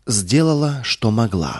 Сделала, что могла.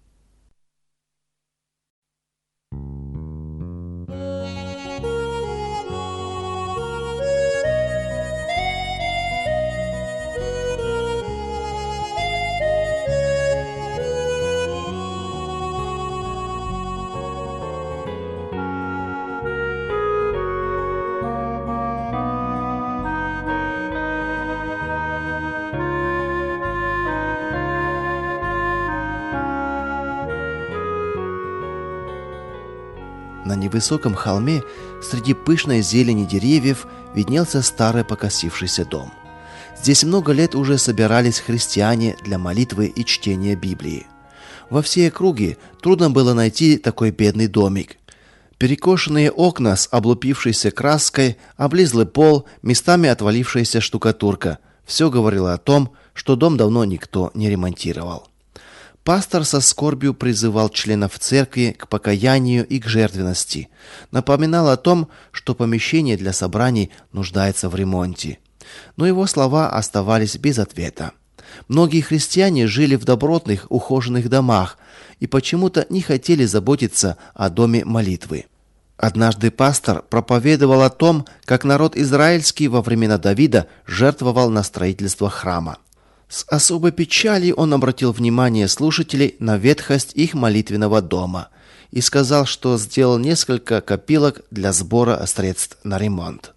На невысоком холме среди пышной зелени деревьев виднелся старый покосившийся дом. Здесь много лет уже собирались христиане для молитвы и чтения Библии. Во всей округе трудно было найти такой бедный домик. Перекошенные окна с облупившейся краской, облизлый пол, местами отвалившаяся штукатурка – все говорило о том, что дом давно никто не ремонтировал. Пастор со скорбью призывал членов церкви к покаянию и к жертвенности, напоминал о том, что помещение для собраний нуждается в ремонте. Но его слова оставались без ответа. Многие христиане жили в добротных, ухоженных домах и почему-то не хотели заботиться о доме молитвы. Однажды пастор проповедовал о том, как народ израильский во времена Давида жертвовал на строительство храма. С особой печалью он обратил внимание слушателей на ветхость их молитвенного дома и сказал, что сделал несколько копилок для сбора средств на ремонт.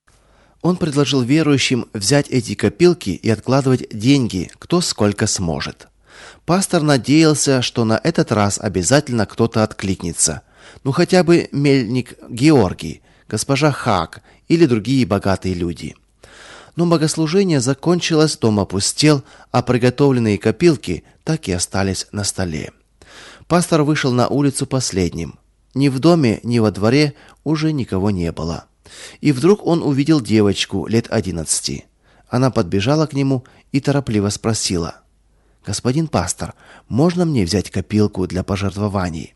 Он предложил верующим взять эти копилки и откладывать деньги, кто сколько сможет. Пастор надеялся, что на этот раз обязательно кто-то откликнется. Ну хотя бы мельник Георгий, госпожа Хак или другие богатые люди. Но богослужение закончилось, дом опустел, а приготовленные копилки так и остались на столе. Пастор вышел на улицу последним. Ни в доме, ни во дворе уже никого не было. И вдруг он увидел девочку лет 11. Она подбежала к нему и торопливо спросила: «Господин пастор, можно мне взять копилку для пожертвований?»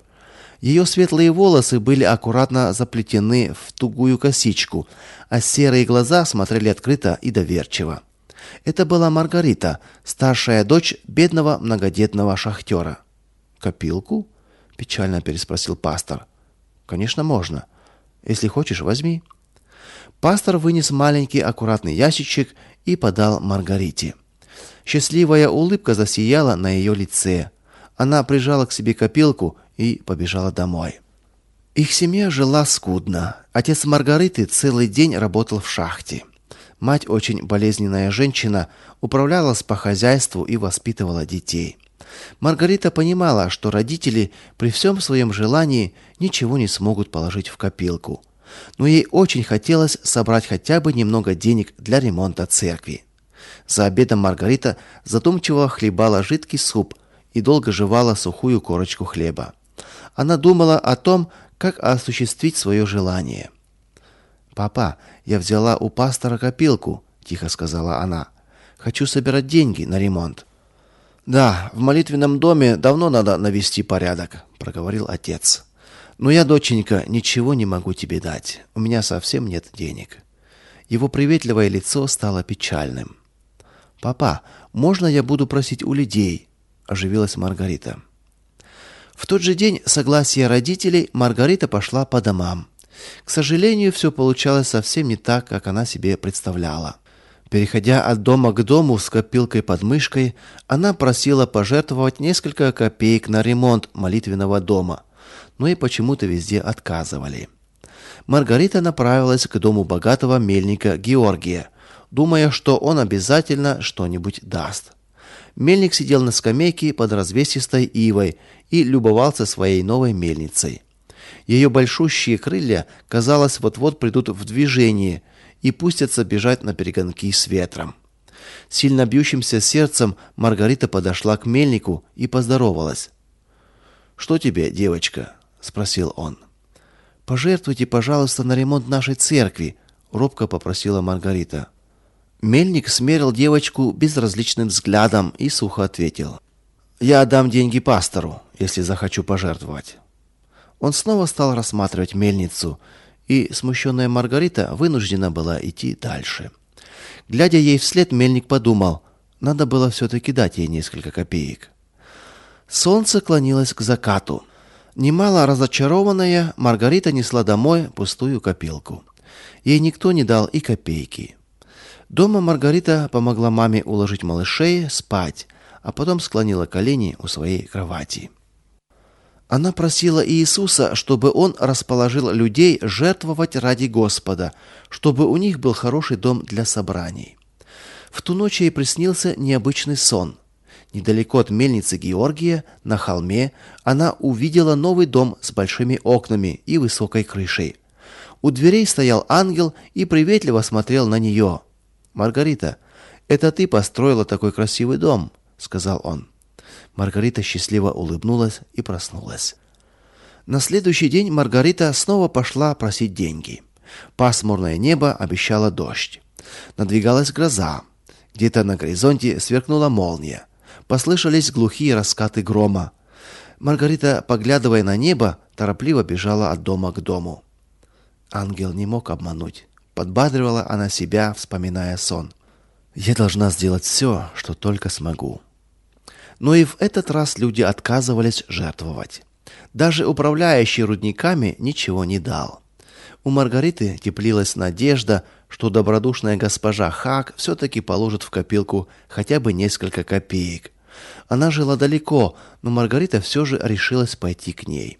Ее светлые волосы были аккуратно заплетены в тугую косичку, а серые глаза смотрели открыто и доверчиво. Это была Маргарита, старшая дочь бедного многодетного шахтера. «Копилку?» – печально переспросил пастор. «Конечно, можно. Если хочешь, возьми». Пастор вынес маленький аккуратный ящичек и подал Маргарите. Счастливая улыбка засияла на ее лице. Она прижала к себе копилку и побежала домой. Их семья жила скудно. Отец Маргариты целый день работал в шахте. Мать, очень болезненная женщина, управлялась по хозяйству и воспитывала детей. Маргарита понимала, что родители при всем своем желании ничего не смогут положить в копилку. Но ей очень хотелось собрать хотя бы немного денег для ремонта церкви. За обедом Маргарита задумчиво хлебала жидкий суп и долго жевала сухую корочку хлеба. Она думала о том, как осуществить свое желание. «Папа, я взяла у пастора копилку», – тихо сказала она. «Хочу собирать деньги на ремонт». «Да, в молитвенном доме давно надо навести порядок», – проговорил отец. «Но я, доченька, ничего не могу тебе дать. У меня совсем нет денег». Его приветливое лицо стало печальным. «Папа, можно я буду просить у людей?» – оживилась Маргарита. В тот же день согласия родителей Маргарита пошла по домам. К сожалению, все получалось совсем не так, как она себе представляла. Переходя от дома к дому с копилкой под мышкой, она просила пожертвовать несколько копеек на ремонт молитвенного дома, но ей почему-то везде отказывали. Маргарита направилась к дому богатого мельника Георгия, думая, что он обязательно что-нибудь даст. Мельник сидел на скамейке под развесистой ивой и любовался своей новой мельницей. Ее большущие крылья, казалось, вот-вот придут в движение и пустятся бежать на перегонки с ветром. Сильно бьющимся сердцем Маргарита подошла к мельнику и поздоровалась. «Что тебе, девочка?» – спросил он. «Пожертвуйте, пожалуйста, на ремонт нашей церкви», – робко попросила Маргарита. Мельник смерил девочку безразличным взглядом и сухо ответил: «Я отдам деньги пастору, если захочу пожертвовать». Он снова стал рассматривать мельницу, и смущенная Маргарита вынуждена была идти дальше. Глядя ей вслед, мельник подумал: Надо было все-таки дать ей несколько копеек. Солнце клонилось к закату. Немало разочарованная, Маргарита несла домой пустую копилку. Ей никто не дал и копейки. Дома Маргарита помогла маме уложить малышей спать, а потом склонила колени у своей кровати. Она просила Иисуса, чтобы он расположил людей жертвовать ради Господа, чтобы у них был хороший дом для собраний. В ту ночь ей приснился необычный сон. Недалеко от мельницы Георгия, на холме, она увидела новый дом с большими окнами и высокой крышей. У дверей стоял ангел и приветливо смотрел на нее. «Маргарита, это ты построила такой красивый дом», — сказал он. Маргарита счастливо улыбнулась и проснулась. На следующий день Маргарита снова пошла просить деньги. Пасмурное небо обещало дождь. Надвигалась гроза. Где-то на горизонте сверкнула молния. Послышались глухие раскаты грома. Маргарита, поглядывая на небо, торопливо бежала от дома к дому. Ангел не мог обмануть. Подбадривала она себя, вспоминая сон. «Я должна сделать все, что только смогу». Но и в этот раз люди отказывались жертвовать. Даже управляющий рудниками ничего не дал. У Маргариты теплилась надежда, что добродушная госпожа Хак все-таки положит в копилку хотя бы несколько копеек. Она жила далеко, но Маргарита все же решилась пойти к ней.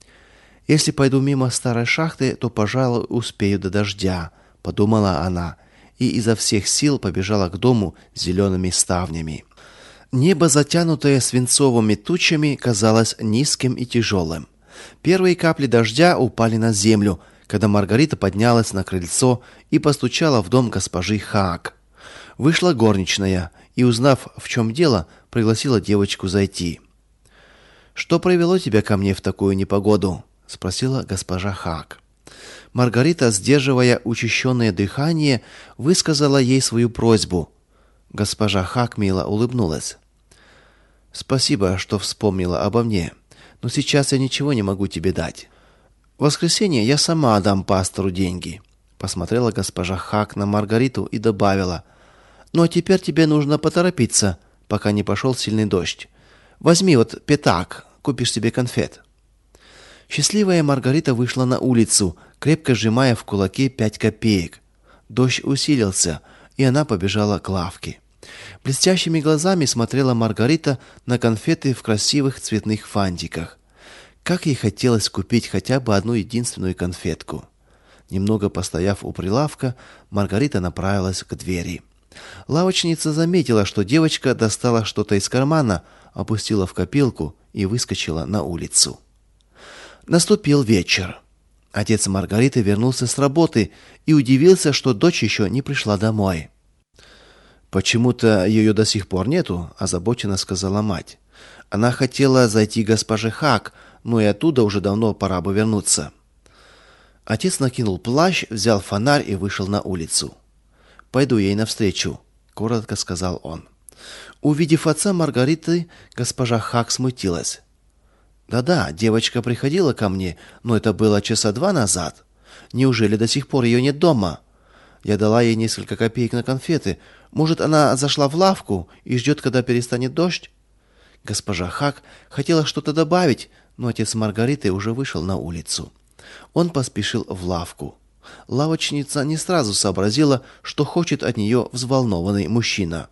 «Если пойду мимо старой шахты, то, пожалуй, успею до дождя», — подумала она, и изо всех сил побежала к дому с зелеными ставнями. Небо, затянутое свинцовыми тучами, казалось низким и тяжелым. Первые капли дождя упали на землю, когда Маргарита поднялась на крыльцо и постучала в дом госпожи Хак. Вышла горничная и, узнав, в чем дело, пригласила девочку зайти. «Что привело тебя ко мне в такую непогоду?» — спросила госпожа Хак. Маргарита, сдерживая учащенное дыхание, высказала ей свою просьбу. Госпожа Хак мило улыбнулась. «Спасибо, что вспомнила обо мне, но сейчас я ничего не могу тебе дать. В воскресенье я сама отдам пастору деньги», — посмотрела госпожа Хак на Маргариту и добавила. «Ну а теперь тебе нужно поторопиться, пока не пошел сильный дождь. Возьми вот пятак, купишь себе конфет». Счастливая Маргарита вышла на улицу, крепко сжимая в кулаке 5 копеек. Дождь усилился, и она побежала к лавке. Блестящими глазами смотрела Маргарита на конфеты в красивых цветных фантиках. Как ей хотелось купить хотя бы одну единственную конфетку. Немного постояв у прилавка, Маргарита направилась к двери. Лавочница заметила, что девочка достала что-то из кармана, опустила в копилку и выскочила на улицу. Наступил вечер. Отец Маргариты вернулся с работы и удивился, что дочь еще не пришла домой. «Почему-то ее до сих пор нету», – озабоченно сказала мать. «Она хотела зайти к госпоже Хак, но и оттуда уже давно пора бы вернуться». Отец накинул плащ, взял фонарь и вышел на улицу. «Пойду ей навстречу», – коротко сказал он. Увидев отца Маргариты, госпожа Хак смутилась. «Да-да, девочка приходила ко мне, но это было часа 2 назад. Неужели до сих пор ее нет дома? Я дала ей несколько копеек на конфеты. Может, она зашла в лавку и ждет, когда перестанет дождь?» Госпожа Хак хотела что-то добавить, но отец Маргариты уже вышел на улицу. Он поспешил в лавку. Лавочница не сразу сообразила, что хочет от нее взволнованный мужчина.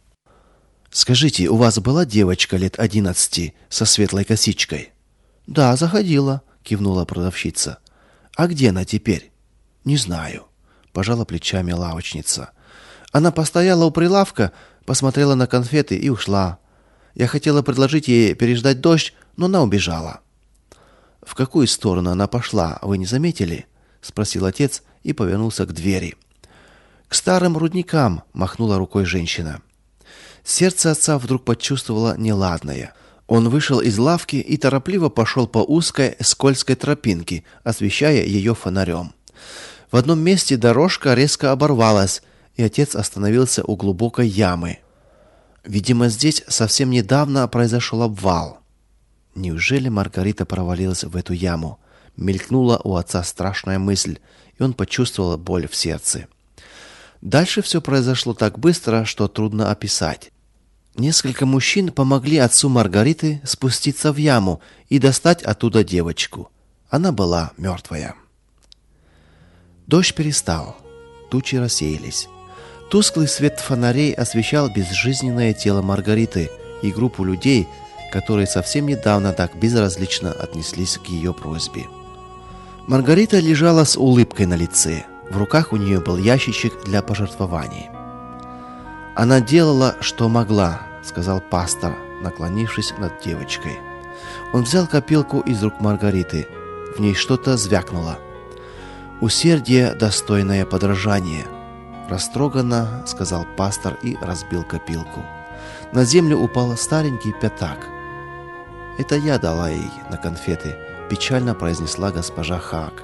«Скажите, у вас была девочка лет 11 со светлой косичкой?» «Да, заходила», — кивнула продавщица. «А где она теперь?» «Не знаю», — пожала плечами лавочница. «Она постояла у прилавка, посмотрела на конфеты и ушла. Я хотела предложить ей переждать дождь, но она убежала». «В какую сторону она пошла, вы не заметили?» — спросил отец и повернулся к двери. «К старым рудникам», — махнула рукой женщина. Сердце отца вдруг почувствовало неладное. Он вышел из лавки и торопливо пошел по узкой скользкой тропинке, освещая ее фонарем. В одном месте дорожка резко оборвалась, и отец остановился у глубокой ямы. Видимо, здесь совсем недавно произошел обвал. Неужели Маргарита провалилась в эту яму? Мелькнула у отца страшная мысль, и он почувствовал боль в сердце. Дальше все произошло так быстро, что трудно описать. Несколько мужчин помогли отцу Маргариты спуститься в яму и достать оттуда девочку. Она была мертвая. Дождь перестал. Тучи рассеялись. Тусклый свет фонарей освещал безжизненное тело Маргариты и группу людей, которые совсем недавно так безразлично отнеслись к ее просьбе. Маргарита лежала с улыбкой на лице. В руках у нее был ящичек для пожертвований. «Она делала, что могла», — сказал пастор, наклонившись над девочкой. Он взял копилку из рук Маргариты. В ней что-то звякнуло. «Усердие, достойное подражания», — растроганно сказал пастор и разбил копилку. На землю упал старенький пятак. «Это я дала ей на конфеты», — печально произнесла госпожа Хаак.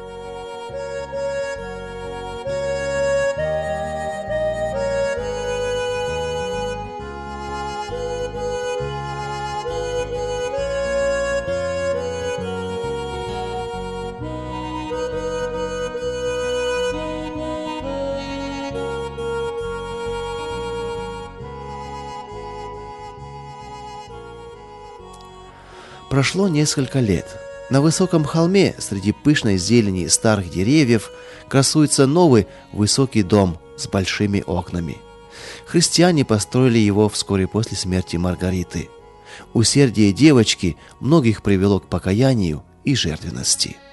Прошло несколько лет. На высоком холме среди пышной зелени старых деревьев красуется новый высокий дом с большими окнами. Христиане построили его вскоре после смерти Маргариты. Усердие девочки многих привело к покаянию и жертвенности.